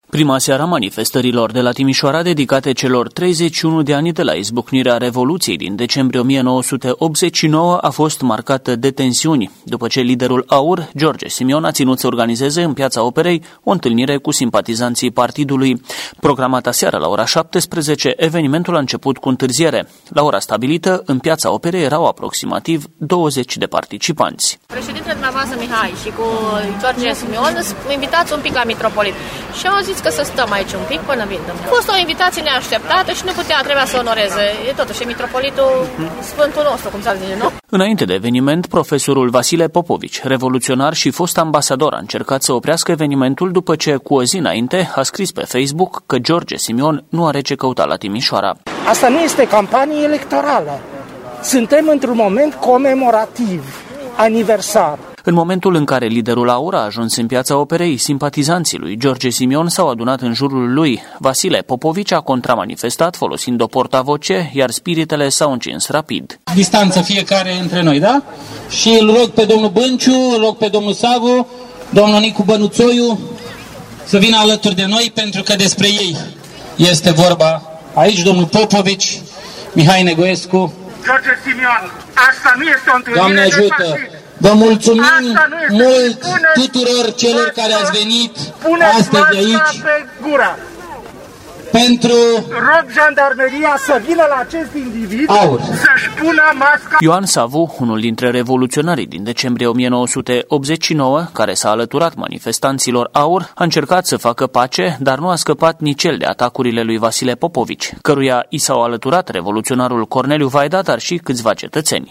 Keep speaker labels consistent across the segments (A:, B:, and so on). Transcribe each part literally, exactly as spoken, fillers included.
A: Prima seară a manifestărilor de la Timișoara dedicate celor treizeci și unu de ani de la izbucnirea Revoluției din decembrie o mie nouă sute optzeci și nouă a fost marcată de tensiuni, după ce liderul AUR, George Simion, a ținut să organizeze în Piața Operei o întâlnire cu simpatizanții partidului. Programat aseară la ora șaptesprezece, evenimentul a început cu întârziere. La ora stabilită, în Piața Operei erau aproximativ douăzeci de participanți.
B: Președintele dumneavoastră Mihai și cu George Simion mă invitați un pic la Mitropolit și au zis că să stăm aici un pic până vin dumneavoastră. A fost o invitație neașteptată și nu putea, trebuia să onoreze. E totuși Mitropolitul Sfântul nostru, cum s-ar zice, nu?
A: Înainte de eveniment, profesorul Vasile Popovici, revoluționar și fost ambasador, a încercat să oprească evenimentul după ce, cu o zi înainte, a scris pe Facebook că George Simion nu are ce căuta la Timișoara.
C: Asta nu este campanie electorală. Suntem într-un moment comemorativ, aniversar.
A: În momentul în care liderul AUR a ajuns în Piața Operei, simpatizanții lui George Simion s-au adunat în jurul lui. Vasile Popovici a contramanifestat folosind o portavoce, iar spiritele s-au încins rapid.
D: Distanță fiecare între noi, da? Și îl rog pe domnul Bânciu, îl rog pe domnul Savu, domnul Nicu Bănuțoiu să vină alături de noi, pentru că despre ei este vorba aici. Domnul Popovici, Mihai Negoescu.
C: George Simion, asta nu este o întâlnire.
D: Doamne ajută! Vă mulțumim mult tuturor celor care ați venit astăzi aici pentru...
C: Rog jandarmeria să vină la acest individ
D: AUR
C: să-și pună masca.
A: Ioan Savu, unul dintre revoluționarii din decembrie o mie nouă sute optzeci și nouă, care s-a alăturat manifestanților AUR, a încercat să facă pace, dar nu a scăpat nici el de atacurile lui Vasile Popovici, căruia i s-au alăturat revoluționarul Corneliu Vaida, dar și câțiva cetățeni.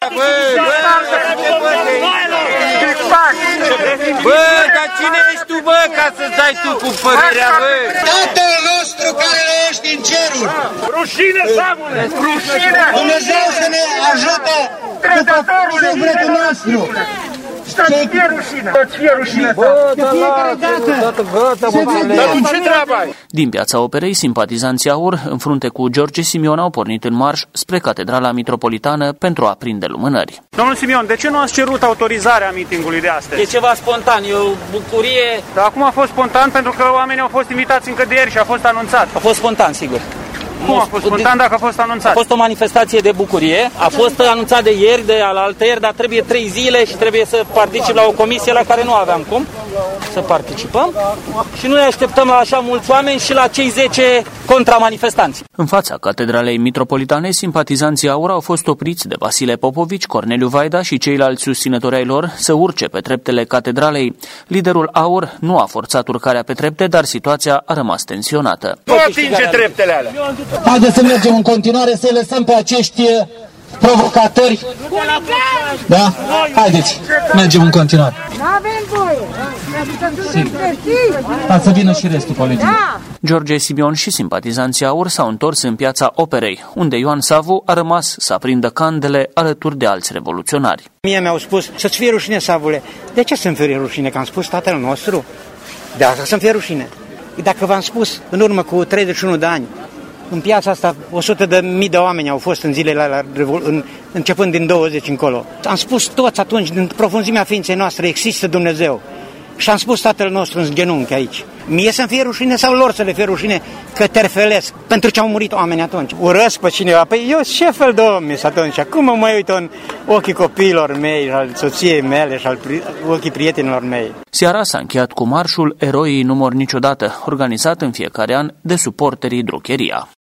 E: Bă, dar cine ești tu, bă, ca să-ți dai tu cu părerea, bă?
F: Tatăl nostru care ești în ceruri!
C: Rușine, Savule! Rușine!
F: Dumnezeu să ne ajute cu poporul sufletul nostru!
C: Să-ți fie rușine! Să-ți fie rușine!
E: Bă, dar dar cu ce treabă ai?
A: Din Piața Operei, simpatizanții AUR, în frunte cu George Simion, au pornit în marș spre Catedrala Mitropolitană pentru a prinde lumânări.
G: Domnul Simion, de ce nu ați cerut autorizarea mitingului de astăzi?
D: E ceva spontan, e o bucurie.
G: Dar acum a fost spontan pentru că oamenii au fost invitați încă de ieri și a fost anunțat.
D: A fost spontan, sigur.
G: Cum a fost spontan dacă a fost anunțat?
D: A fost o manifestație de bucurie, a fost anunțat de ieri, de alaltăieri, dar trebuie trei zile și trebuie să particip la o comisie la care nu aveam cum să participăm și noi așteptăm la așa mulți oameni și la cei zece contramanifestanți.
A: În fața Catedralei Mitropolitane, simpatizanții AUR au fost opriți de Vasile Popovici, Corneliu Vaida și ceilalți susținători ai lor să urce pe treptele catedralei. Liderul AUR nu a forțat urcarea pe trepte, dar situația a rămas tensionată.
E: Nu atinge treptele alea!
D: Haideți să mergem în continuare, să lăsăm pe acești provocatori. Da? Haideți, mergem în continuare.
H: Nu avem voie.
D: Ca să vină și restul colegilor.
H: Da.
A: George Simion și simpatizanții AUR s-au întors în Piața Operei, unde Ioan Savu a rămas să aprindă candele alături de alți revoluționari.
I: Mie mi-au spus, să-ți fie rușine, Savule. De ce să-mi fie rușine? Că am spus tatăl nostru? De asta să-mi fie rușine. Dacă v-am spus, în urmă cu treizeci și unu de ani, în piața asta, o sută de mii de oameni au fost în zilele alea, în, începând din douăzeci încolo. Am spus toți atunci, din profunzimea ființei noastre, există Dumnezeu. Și am spus tatăl nostru în genunchi aici. Mie să-mi fie rușine sau lor să le fie rușine că terfelesc pentru ce au murit oamenii atunci. Urăsc pe cineva. Păi eu ce fel de om ești atunci? Cum mă mai uit în ochii copiilor mei, și al soției mele și al ochii prietenilor mei?
A: Seara s-a încheiat cu marșul Eroii nu mor niciodată, organizat în fiecare an de suporterii Drucheria.